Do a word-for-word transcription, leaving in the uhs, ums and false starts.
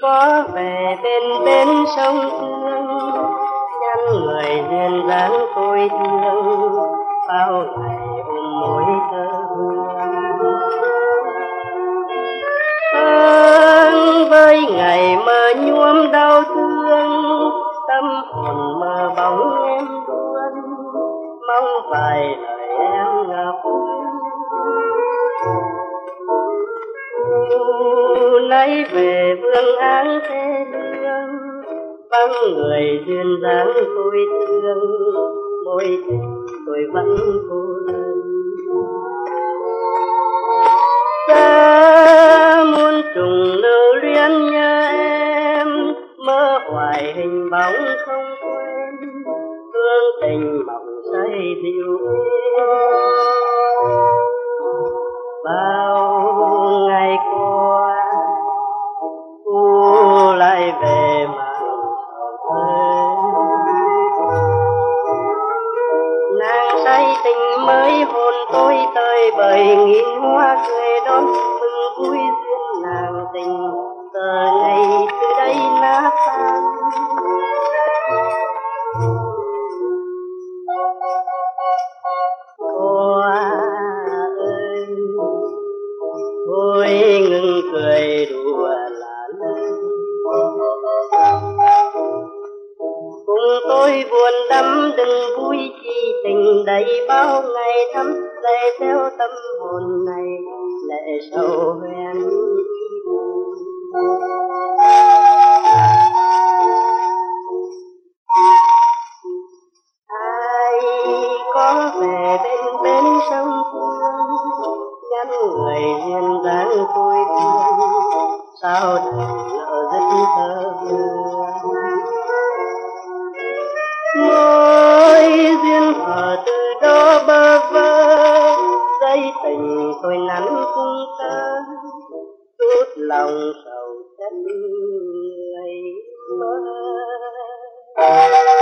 có về bên bên sông Thương, nhắn người duyên dáng tôi thương, bao ngày ôm mối thơ hương. Hơn với ngày mơ nhuốm đau thương, tâm hồn mơ bóng em luôn, mong vài lời em ngập nay về vương áng thế lương, vắng người duyên dáng tôi thương, mối tình tôi vẫn cô đơn. Ta muôn trùng lưu luyến nhớ em, mơ hoài hình bóng không quên, hương tình mộng say dịu bao ngày qua, u lại về mà nàng say tình mới hồn tôi tơi bời, nghìn hoa cười đón mừng vui duyên nàng tình, giờ ngày từ đây nát tan. Hoa ơi thôi ngừng cười đùa là lời, cùng tôi buồn đắm đừng vui chi tình đầy bao ngày thắm, lệ theo tâm hồn này lệ sầu hoen. Ai có về bên bên sông Thương, nhắn người duyên dáng tôi thương, sao đành nợ rất thơ hương. Mối duyên phở từ đó bơ vơ, dây tình tôi nắn cung tơ, chút lòng sầu chân người mơ.